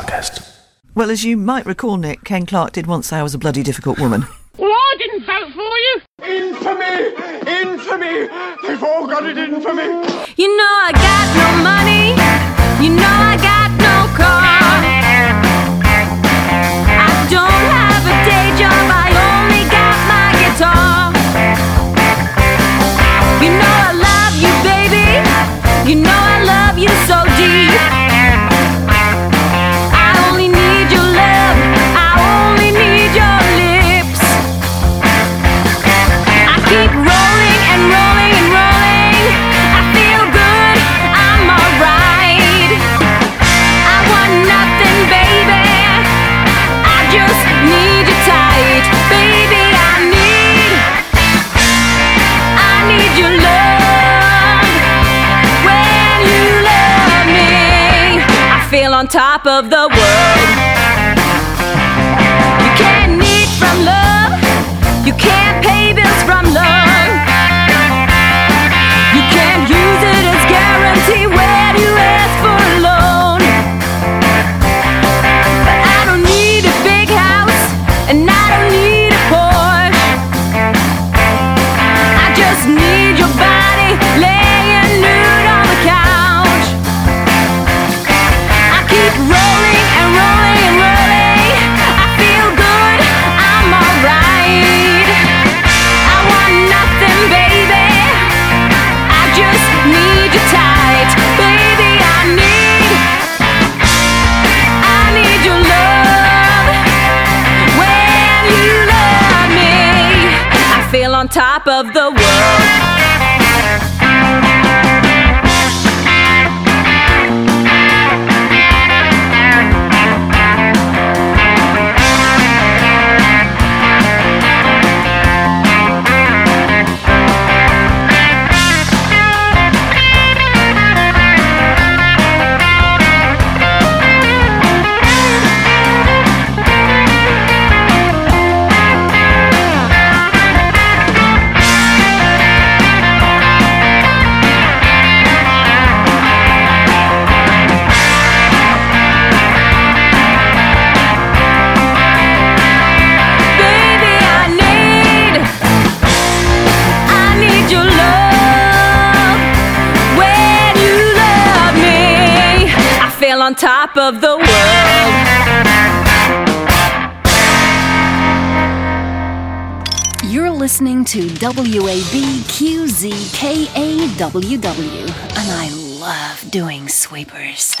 Starcast. Well, as you might recall, Nick, Ken Clark did once say I was a bloody difficult woman. Well, I didn't vote for you. Infamy! Infamy! They've all got it in for me. You know I got no money. You know I got no car. I don't have a day job. I only got my guitar. You know I love you, baby. You know I love you so deep. I only need your love. I only need your lips. I keep rolling and rolling and rolling. I feel good, I'm alright. I want nothing, baby. I just need you tight. Baby, I need your love. When you love me, I feel on top of the world. You can't eat from love. You can't pay bills from love. You can't use it as guarantee when you ask for a loan. But I don't need a big house, and I don't need a Porsche. I just need your body laying nude on the couch. I keep rolling and rolling and rolling. I feel good, I'm alright. I want nothing, baby. I just need you tight. Baby, I need your love. When you love me, I feel on top of the world. On top of the world. You're listening to WABQZKAWW, and I love doing sweepers.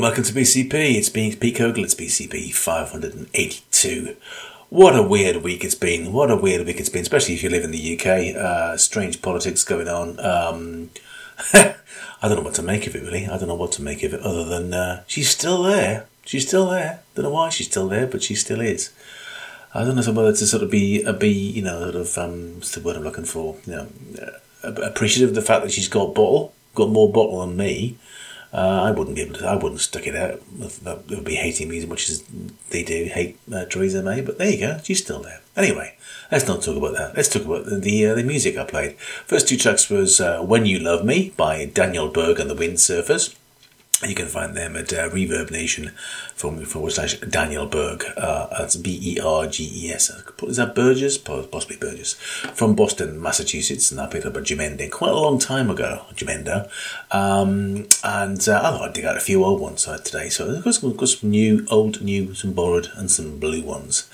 welcome to BCP. It's been Pete Cogle. It's BCP 582. What a weird week it's been. Especially if you live in the UK. Strange politics going on. I don't know what to make of it, really. I don't know what to make of it other than she's still there. Don't know why she's still there, but she still is. I don't know whether to sort of be what's the word I'm looking for? Appreciative of the fact that she's got more bottle than me. I wouldn't stick it out. They would be hating me as much as they do hate Theresa May. But there you go, she's still there. Anyway, let's not talk about that. Let's talk about the music I played. First two tracks was "When You Love Me" by Daniel Berg and the Windsurfers. You can find them at Reverb Nation / Daniel Berg. That's Berges. Is that Burgess? Possibly Burgess. From Boston, Massachusetts, and I picked up a Jamendo quite a long time ago. And I thought I'd dig out a few old ones today. So I've got some old, new, some borrowed, and some blue ones.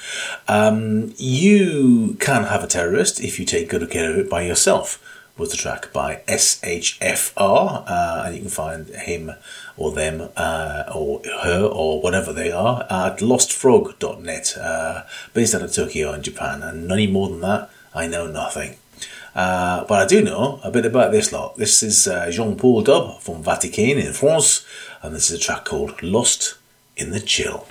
You can have a terrorist if you take good care of it by yourself. Was the track by SHFR, and you can find him or them or her or whatever they are at lostfrog.net, based out of Tokyo in Japan. And any more than that, I know nothing. But I do know a bit about this lot. This is Jean-Paul Dub from Vatican in France, and this is a track called Lost in the Chill.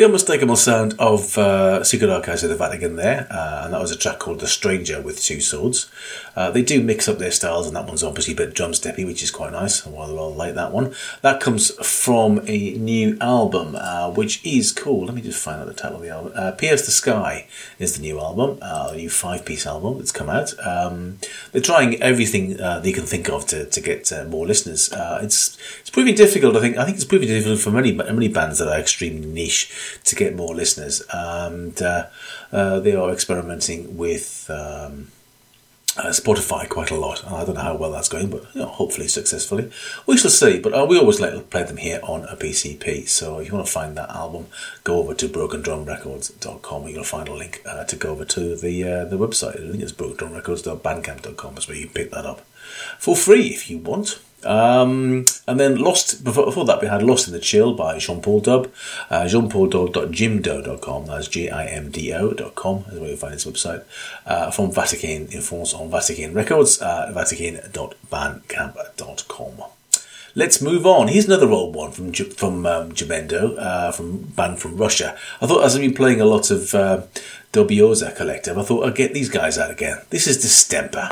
The unmistakable sound of Secret Archives of the Vatican there, and that was a track called The Stranger with Two Swords. They do mix up their styles, and that one's obviously a bit drum steppy, which is quite nice. I rather like that one. That comes from a new album, which is called, let me just find out the title of the album. Pierce the Sky is the new album, a new 5-piece album that's come out. They're trying everything they can think of to get more listeners. It's proving difficult, I think. I think it's proving difficult for many bands that are extremely niche to get more listeners, and they are experimenting with Spotify quite a lot. I don't know how well that's going, but hopefully successfully. We shall see, but we always like to play them here on a PCP, so if you want to find that album, go over to brokendrumrecords.com, and you'll find a link to go over to the website. I think it's brokendrumrecords.bandcamp.com, so you can pick that up for free if you want. And then Lost, before that we had Lost in the Chill by Jean-Paul Dub, jeanpaulDub.jimdo.com, that's JIMDO.com is where you find his website, from Vatican in France on Vatican Records, vatican.bandcamp.com. Let's move on. Here's another old one from Jamendo, from band from Russia. I thought, as I've been playing a lot of Dobioza Collective, I thought I'd get these guys out again. This is Distemper.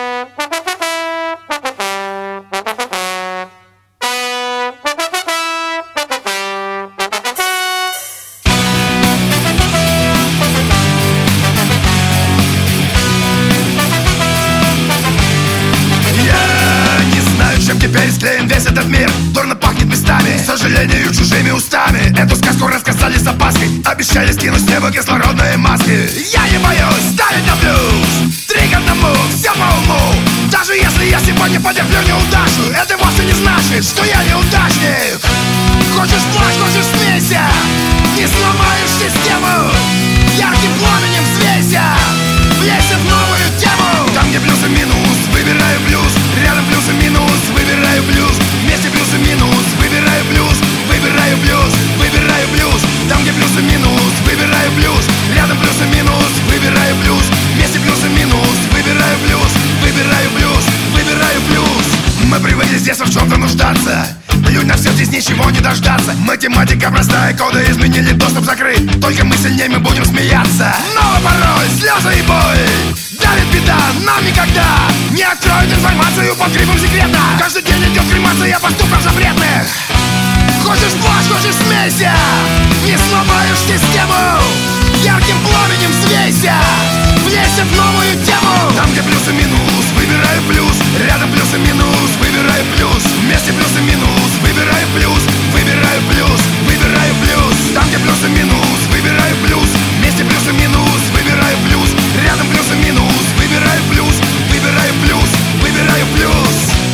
Весь этот мир дурно пахнет местами, к сожалению, чужими устами. Эту сказку рассказали с опаской, обещали скинуть с неба кислородные маски. Я не боюсь ставить на плюс, 3 к 1, все по уму. Даже если я сегодня потерплю неудачу, это вовсе не значит, что я неудачник. Хочешь плачь, хочешь смейся, не сломаешь систему. Ярким пламенем взвейся, влезь в новую тему. Там, где плюс и минус, выбираю плюс. Рядом плюс и минус, выбираю плюс. Вместе плюс и минус, выбираю плюс. Выбираю плюс, выбираю плюс. Там, где плюс и минус, выбираю плюс. Рядом плюс и минус, выбираю плюс. Вместе плюс и минус, выбираю плюс. Выбираю плюс, выбираю плюс. Мы привыкли с детства в чем-то нуждаться. Плюнь на все, здесь ничего не дождаться. Математика простая, коды изменили, доступ закрыт. Только мы сильнее, мы будем смеяться. Но порой слезы и боль давит беда, нам никогда не откроют информацию под грифом секрета. Каждый день идет кремация поступков запретных. Хочешь плачь, хочешь смейся, не сломаешь систему. Ярким пламенем взвейся, влезь в новую тему. Там, где плюс и минус, выбираю плюс. Рядом плюс и минус, выбираю плюс. Вместе плюс и минус, выбираю плюс. Выбираю плюс, выбираю плюс. Там, где плюс и минус, выбираю плюс. Вместе плюс и минус, выбираю плюс. Рядом плюс и минус, выбираю плюс. Выбираю плюс, выбираю плюс.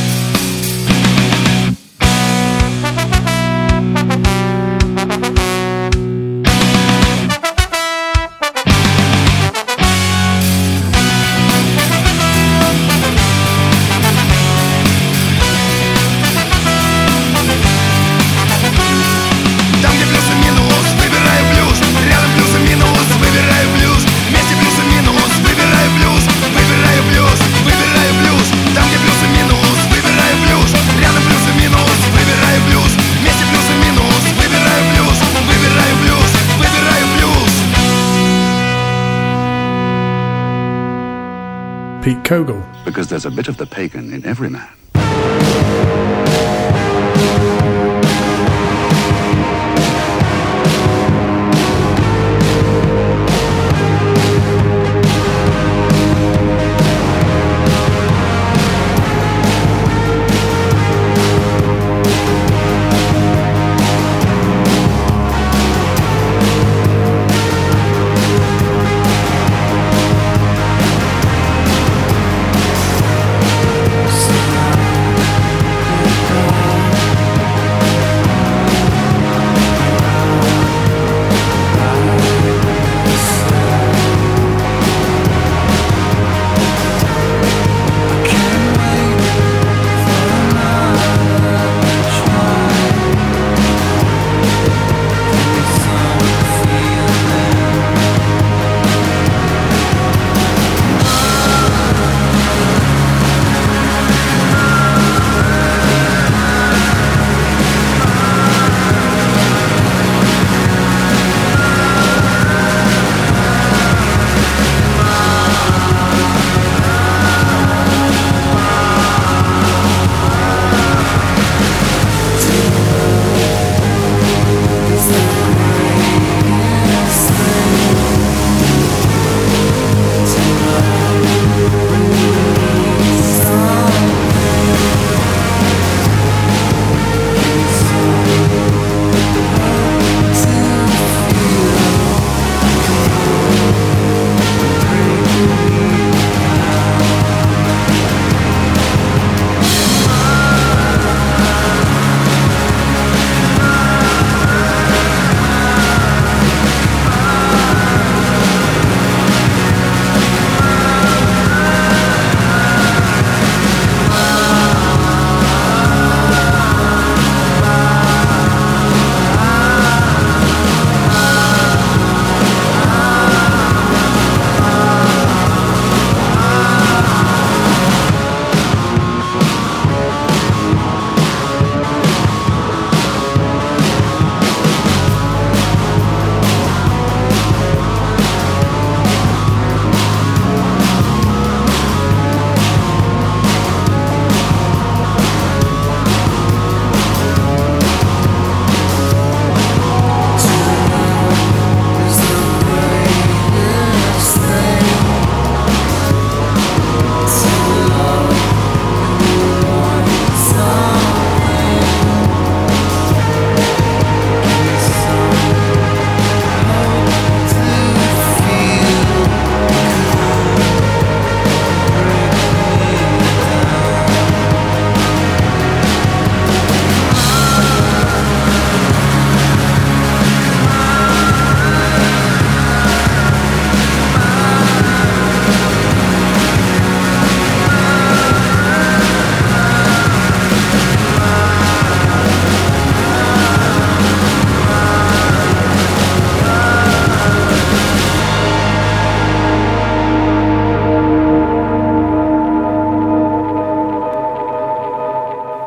Pete Kogel. Because there's a bit of the pagan in every man. Stop.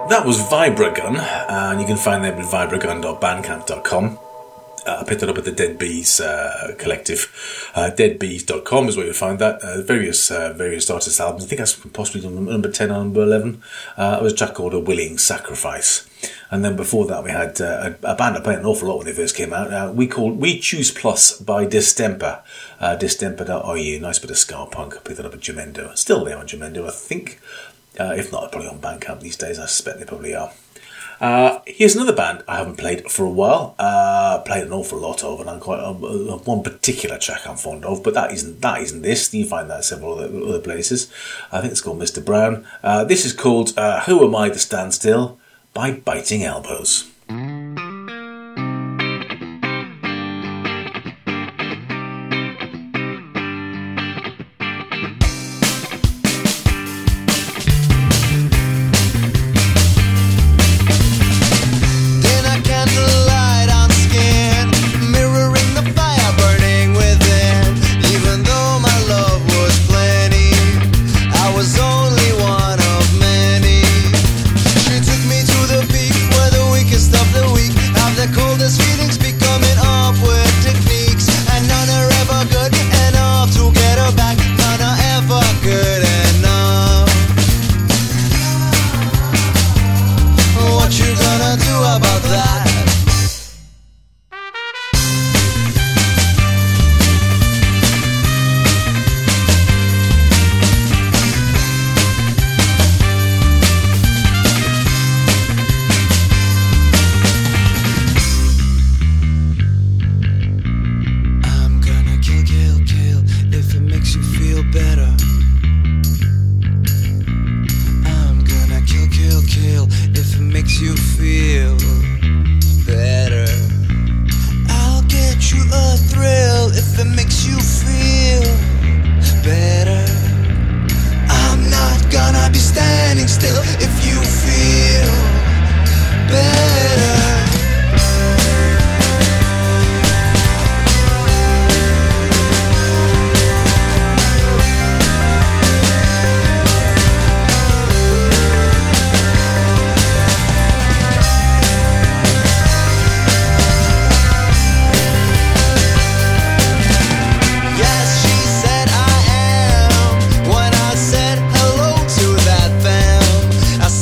That was Vibragun, and you can find them at vibragun.bandcamp.com. I picked it up at the Dead Bees collective. Deadbees.com is where you'll find that. Various artists' albums. I think that's possibly number 10 or number 11. It was a track called A Willing Sacrifice. And then before that we had a band I played an awful lot when they first came out. We Choose Plus by Distemper. Distemper.ru. Nice bit of ska punk. I picked that up at Jamendo. Still there on Jamendo, I think. If not, probably on Bandcamp these days. I suspect they probably are. Here's another band I haven't played for a while. Played an awful lot of, and I'm quite one particular track I'm fond of. But that isn't this. You find that in several other places. I think it's called Mr. Brown. This is called "Who Am I to Stand Still" by Biting Elbows. I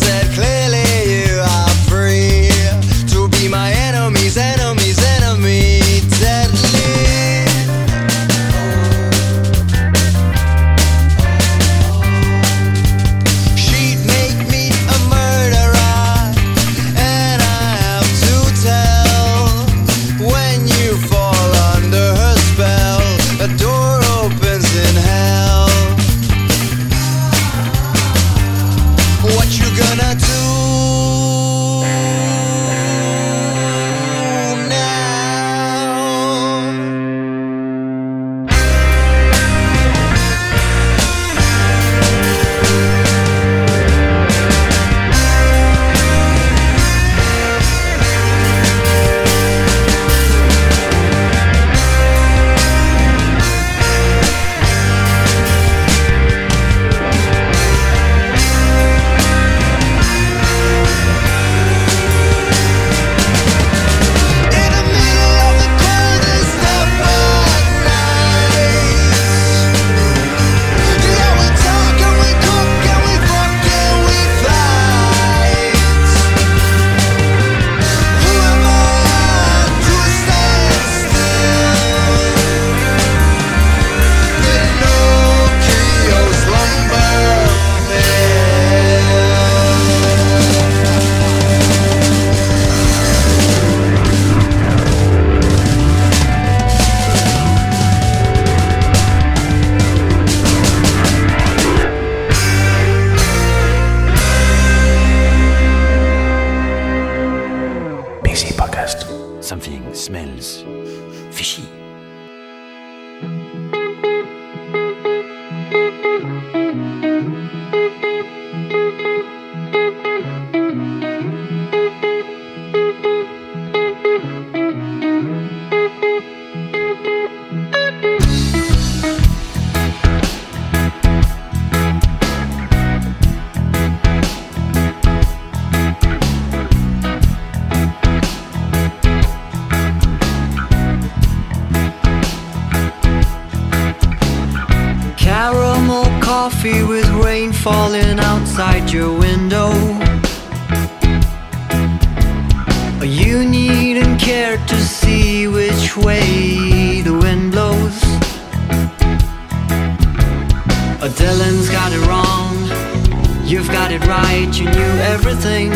coffee with rain falling outside your window. You needn't care to see which way the wind blows. Dylan's got it wrong, you've got it right, you knew everything.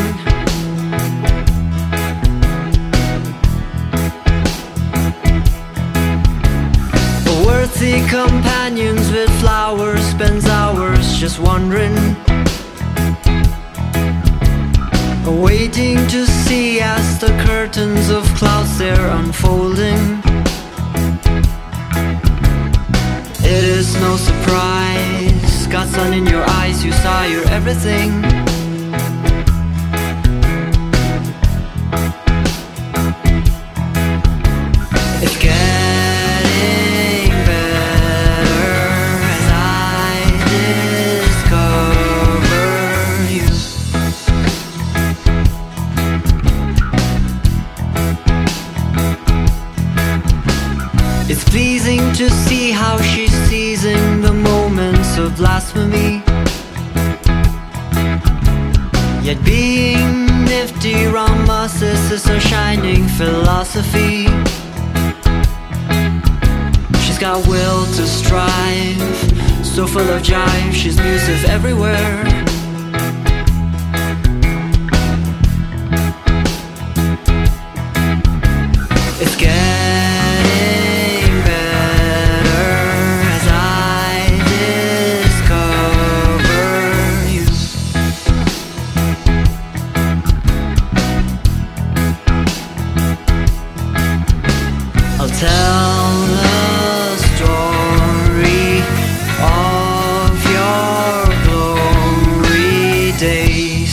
Worthy companions with flowers spends hours just wondering, waiting to see as the curtains of clouds they're unfolding. It is no surprise, got sun in your eyes, you saw your everything. It's getting better as I discover you. It's pleasing to see how she's seizing the moments of blasphemy, yet being nifty round masses is her shining philosophy. She's got will to strive, so full of jive, she's music everywhere. It's getting better as I discover you. I'll tell the story of your glory days.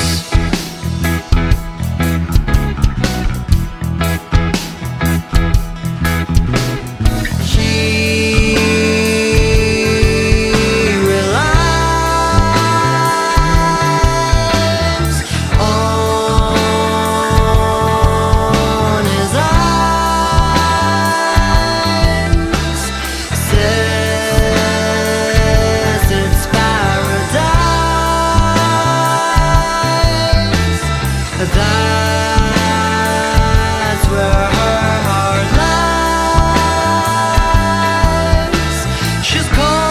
She relies on his eyes, says it's paradise. That's where her heart lies. She's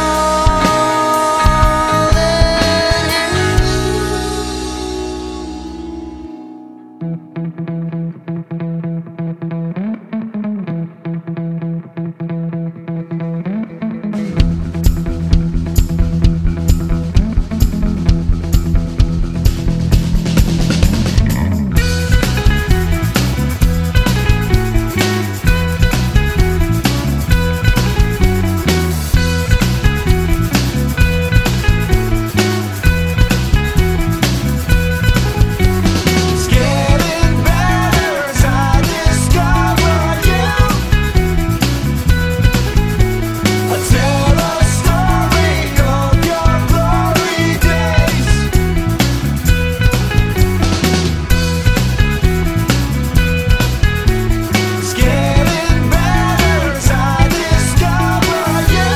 calling him. It's getting better as I discover you. I'll tell a story of your glory days. It's getting better as I discover you.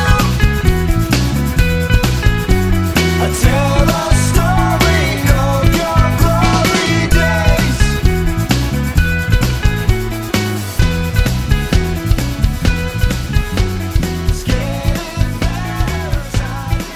I'll tell a story of your glory days. It's getting better as I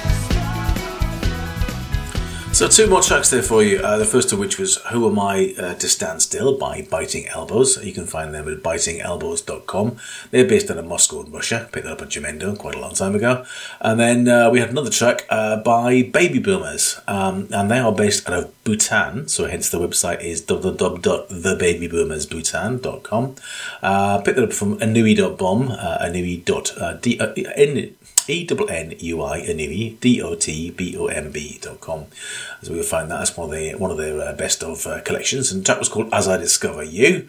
discover. So two more tracks there for you. The first of which was Who Am I to Stand Still by Biting Elbows. You can find them at bitingelbows.com. They're based out of Moscow in Russia. Picked that up at Jamendo quite a long time ago. And then we had another track by Baby Boomers. And they are based out of Bhutan. So hence the website is www.thebabyboomersbhutan.com. Picked that up from anui.bomb. Anui.bomb.com. So we'll find that as one of their best of collections, and the track was called As I Discover You.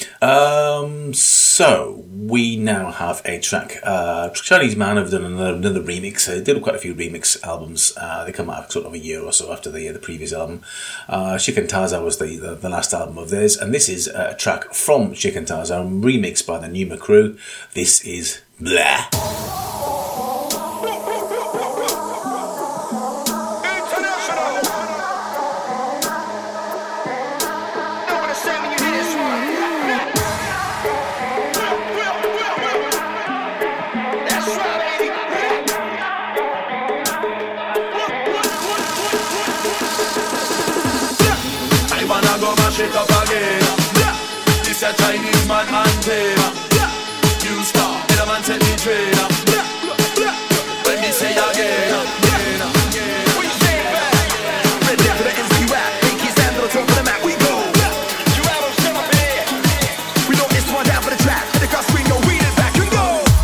So we now have a track. Chinese Man have done another remix. They did quite a few remix albums. They come out sort of a year or so after the previous album. Shikantaza was the last album of theirs, and this is a track from Shikantaza, remixed by the Numa Crew. This is Blah. it up again. This a Chinese man anthem. You start, the man set the train. When me say again, we say back. Ready for the MC rap, make his hand on the top of the map. We go. You out of shut up here. We know this one down for the track. The car screen, no read it back and go.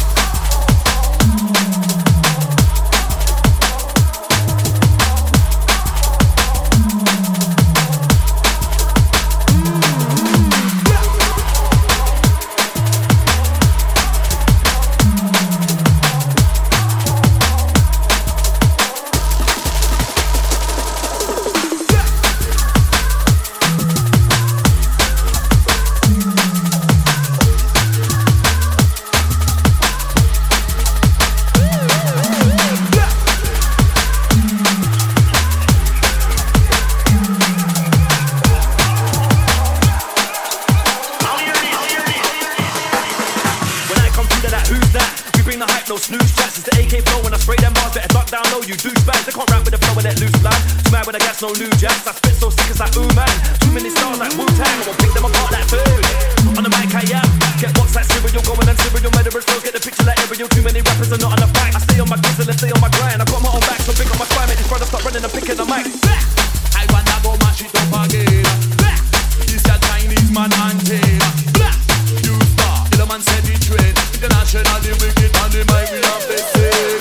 No new jacks, I spit so sick as like ooh man. Too many stars like Wu-Tang, I will pick them apart like food. On the mic I am, get boxed like cereal, going and cereal, murderous flows, get the picture like aerial. Too many rappers are not on the fight. I stay on my grizzle and stay on my grind. I got my own back, so big on my spine. Make these brothers start running and picking the mic. I wanna go mash it up again. This a Chinese man anthem. You start, the man said the trend. International, the wicked on the mic, we have the sick.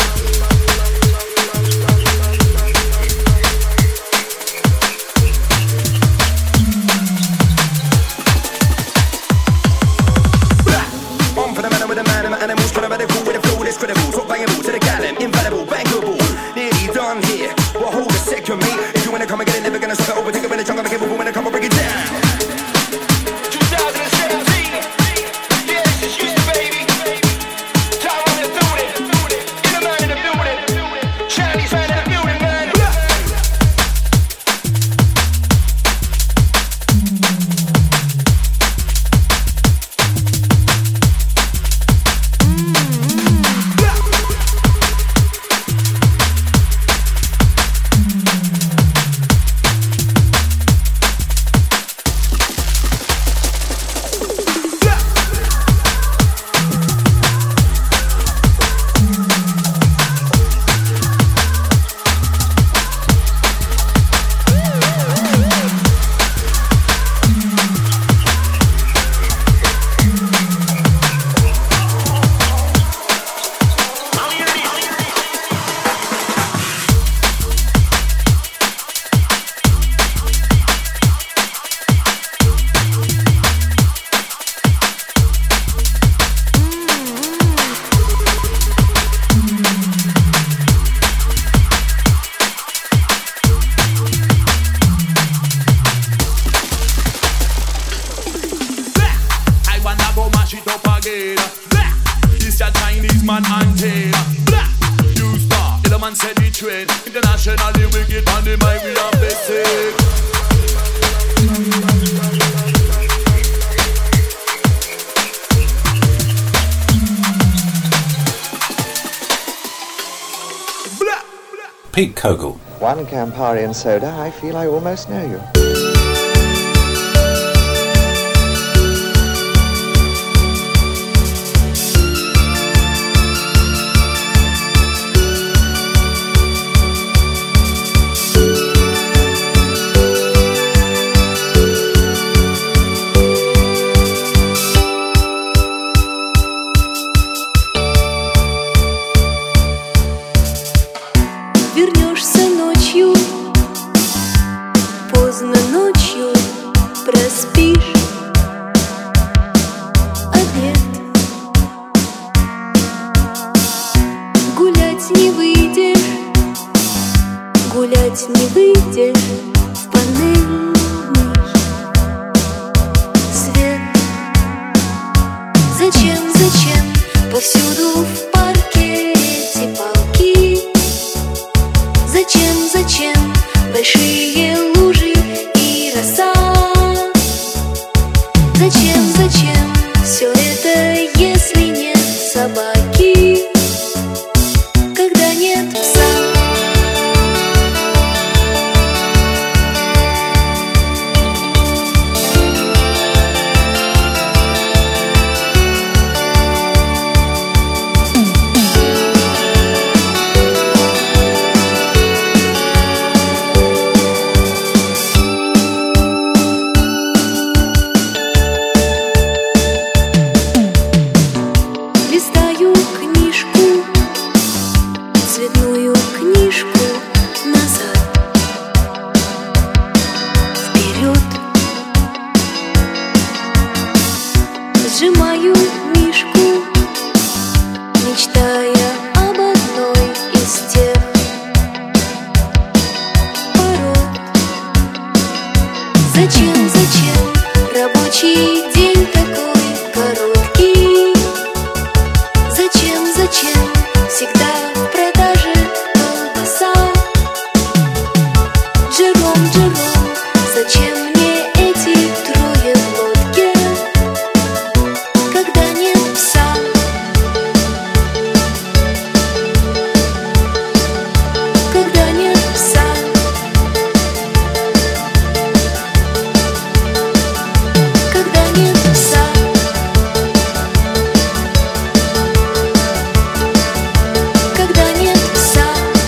Pete Kogel. One Campari and soda, I feel I almost know you. Вернешься ночью, поздно ночью проспишь обед. Гулять не выйдешь, гулять не выйдешь в панельный свет. Зачем, зачем повсюду в парке эти палки? Зачем, зачем большие лужи и роса? Зачем, зачем все это, если нет собаки? Когда нет пса? Зачем рабочий день такой короткий? Зачем всегда в продаже колбаса? Джером, зачем мне эти трое в лодке, когда нет пса? Когда нет пса. Когда нет пса. Когда нет пса.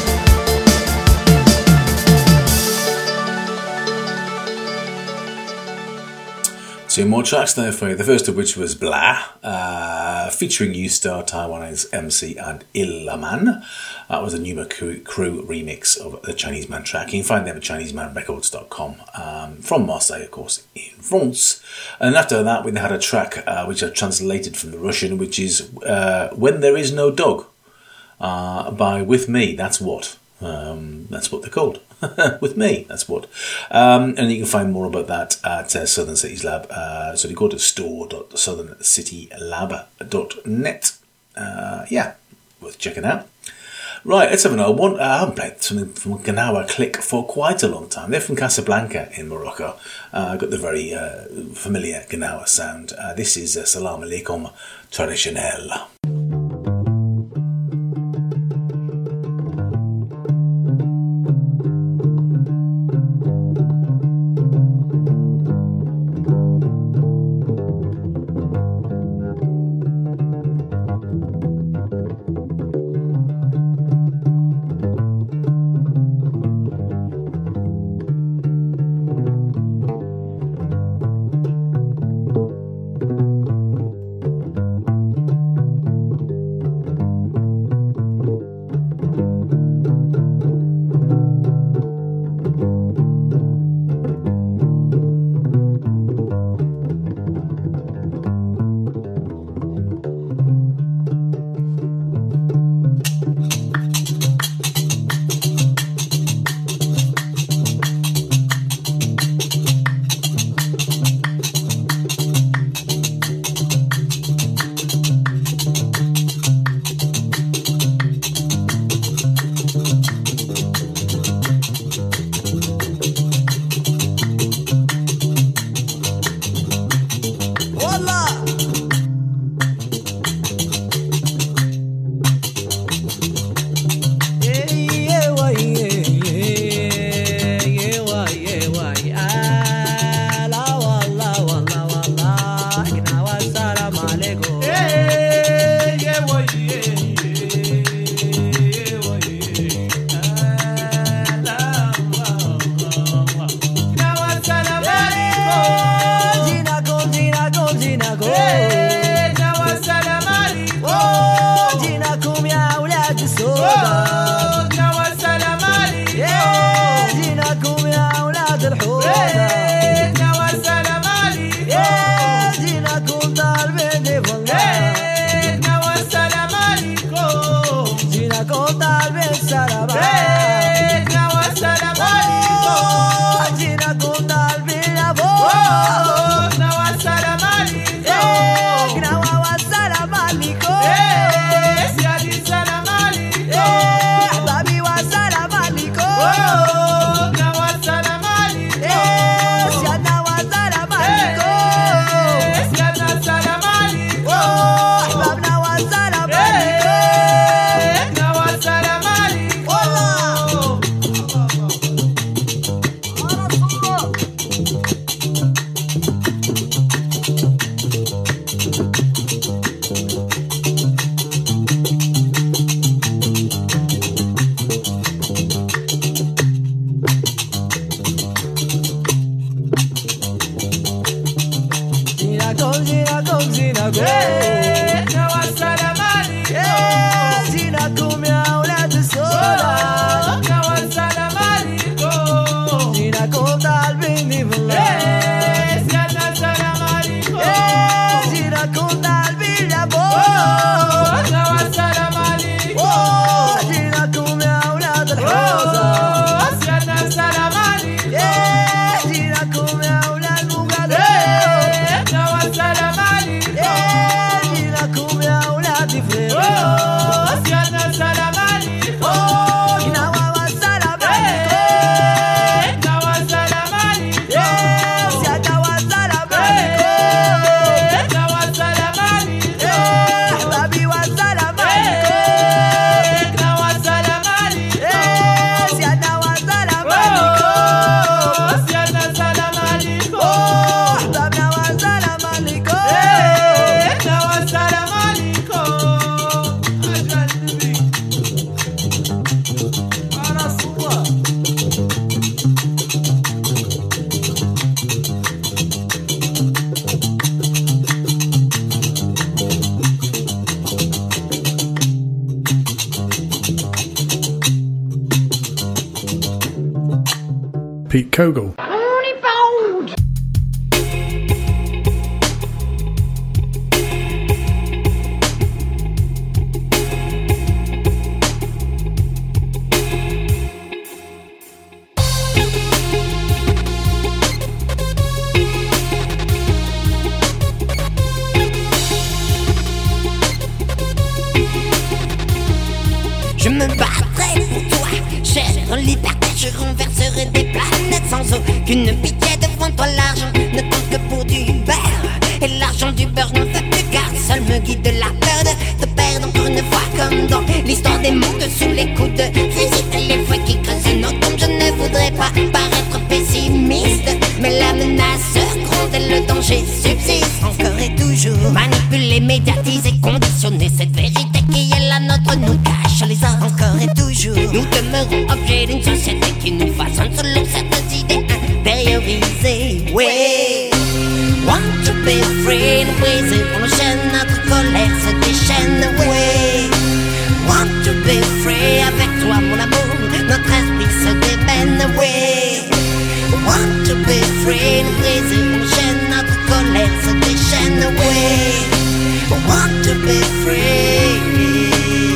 Two more tracks there for you. The first of which was Blah, featuring U-Star, Taiwanese MC, and Ilaman. That was a Numa Crew remix of the Chinese Man track. You can find them at ChineseManRecords.com. From Marseille, of course, in France. And after that, we had a track which I translated from the Russian, which is When There Is No Dog, by With Me, That's What. That's what they're called. With Me, that's what. And you can find more about that at Southern Cities Lab. So you go to store.southerncitylab.net. Yeah, worth checking out. Right, let's have another one. I haven't played something from Gnawa Click for quite a long time. They're from Casablanca in Morocco. Got the very familiar Gnawa sound. This is Salam Alaikum Traditionnel. Pete Kogel. Je me battrai pour toi, chère liberté. Je renverserai des planètes sans aucune pitié. Devant toi l'argent ne compte que pour du beurre. Et l'argent du beurre n'en fait plus car seul me guide la peur de te perdre encore une fois. Comme dans l'histoire des mondes sous les coups de fusil. Et les fouets qui creusent nos tombes. Je ne voudrais pas paraître pessimiste, mais la menace gronde et le danger subsiste. Encore et toujours manipuler, médiatiser, conditionner cette vérité qui est la nôtre nous cache les autres. Encore et toujours nous demeurons objets d'une société qui nous façonne selon certaines idées intériorisées. Oui, want to be free, nous briser pour nos chaînes, notre colère se déchaîne. Oui, want to be free, avec toi mon amour, notre esprit se démène. Oui, want to be free, nous briser pour nos chaînes, notre colère se déchaîne. Oui, want to be free.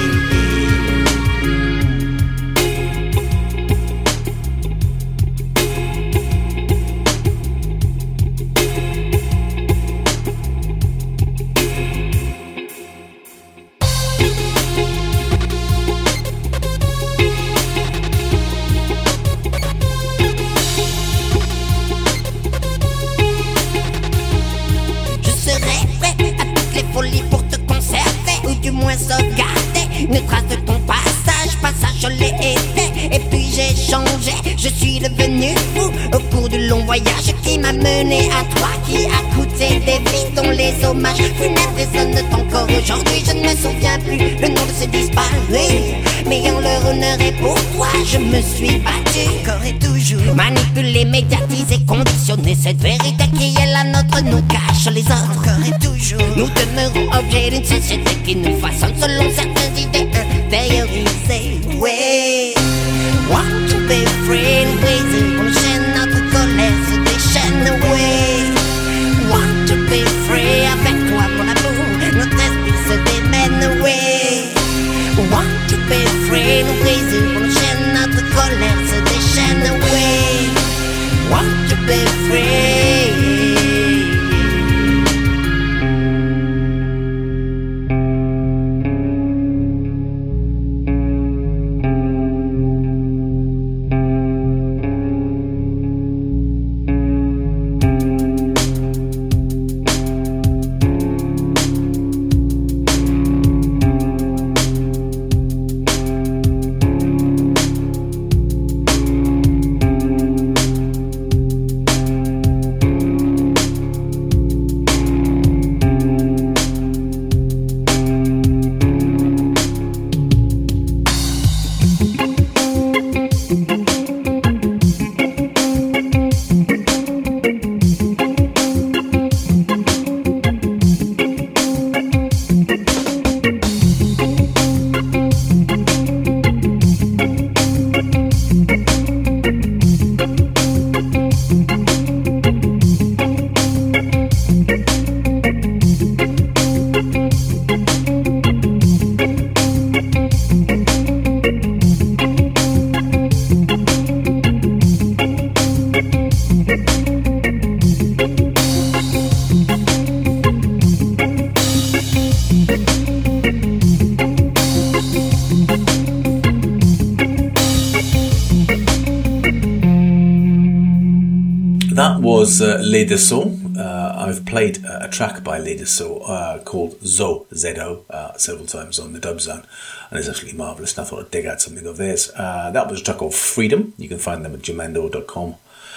Pour te conserver ou du moins sauvegarder une trace de ton passage je l'ai été et puis j'ai changé. Je suis devenu fou au cours du long voyage qui m'a mené à toi, qui a coûté des vies dont les hommages funèbres résonnent encore aujourd'hui. Je ne me souviens plus le nom de ces disparus, mais en leur honneur et pour toi je me suis battu encore et toujours. Manipuler, médiatiser, conditionner cette vérité qui est la nôtre nous cache les autres encore et toujours. Nous demeurons objets d'une société qui nous façonne selon certaines idées intériorisées. Oui, want to be free, nous briser pour nos chaînes, notre colère se déchaîne. Oui, want to be free, avec toi mon amour, notre esprit se démène. Oui, want to be free, nous briser pour nos chaînes, notre colère se déchaîne. Oui, want to be free. That was Les Dessous. I've played a track by Les Dessous called Zo, Z-O, several times on the Dub Zone, and it's absolutely marvellous, and I thought I'd dig out something of theirs. That was a track called Freedom. You can find them at jamendo.com.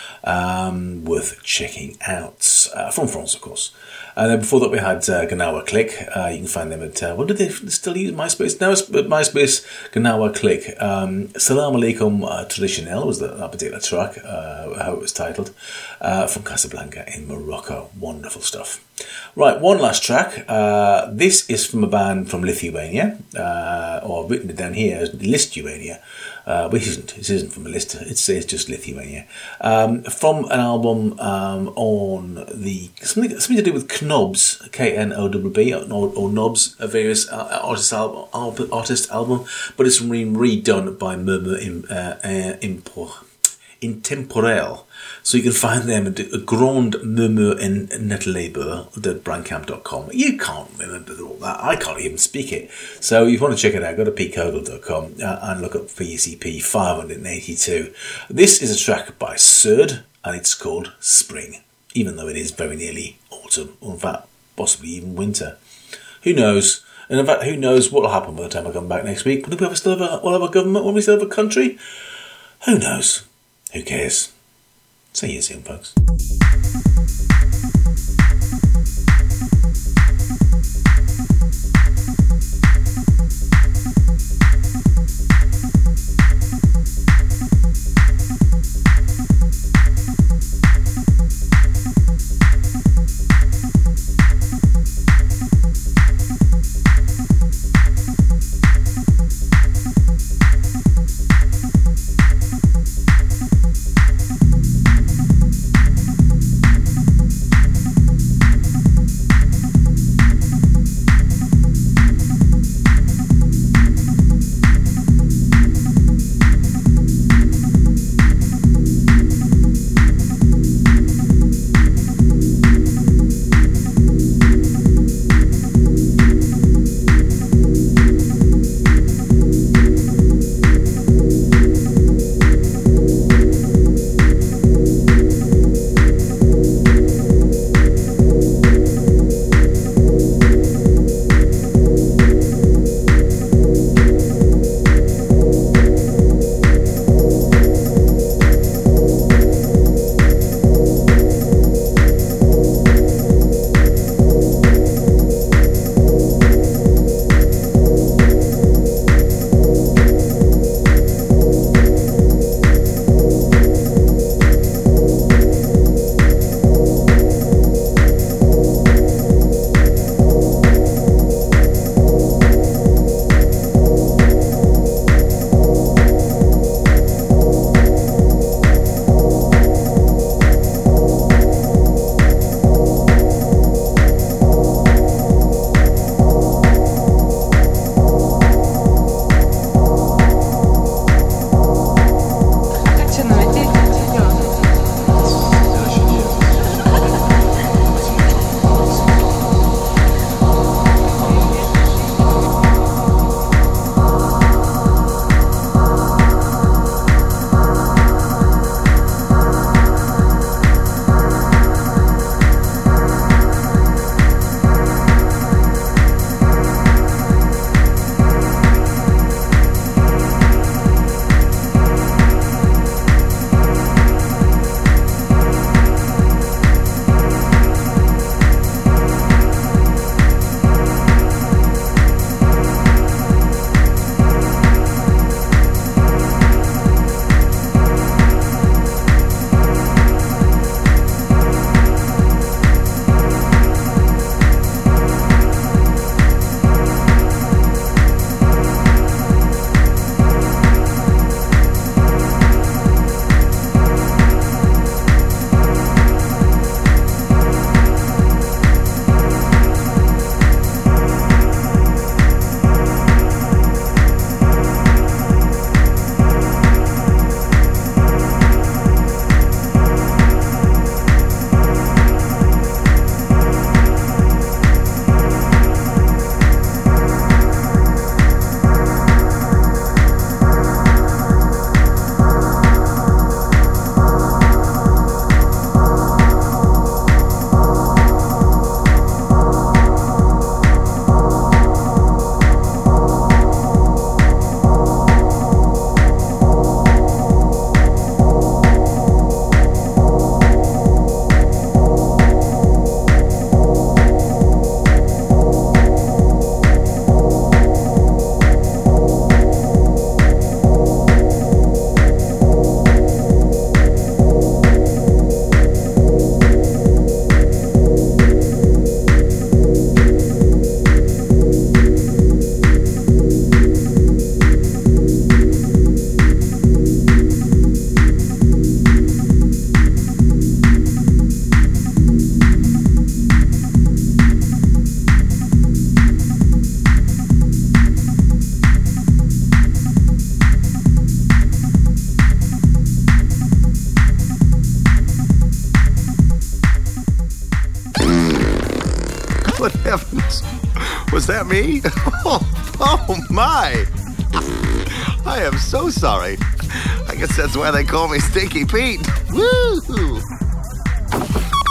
Worth checking out. From France, of course. And then before that we had Gnawa Click. You can find them at, what do they still use? MySpace? No, MySpace, Gnawa Click. Salam Alaikum Traditionnel was that particular track, how it was titled, from Casablanca in Morocco. Wonderful stuff. Right, one last track. This is from a band from Lithuania, or written down here as Lithuania. Which isn't. This isn't from a list. It's just Lithuania. From an album on the something to do with Knobs, Knobb, or Knobs, a various artist album, but it's been redone by Murmur Intemporel. So you can find them at Grand Murmur in Netlabor.bandcamp.com. You can't remember all that. I can't even speak it. So if you want to check it out, go to petecogle.com and look up PCP 582. This is a track by Surd, and it's called Spring, even though it is very nearly autumn, or in fact, possibly even winter. Who knows? And in fact, who knows what will happen by the time I come back next week? Will we still have a government? Will we still have a country? Who knows? Who cares? See you soon, folks. heavens. Was that me? Oh my. I am so sorry. I guess that's why they call me Stinky Pete. Woo!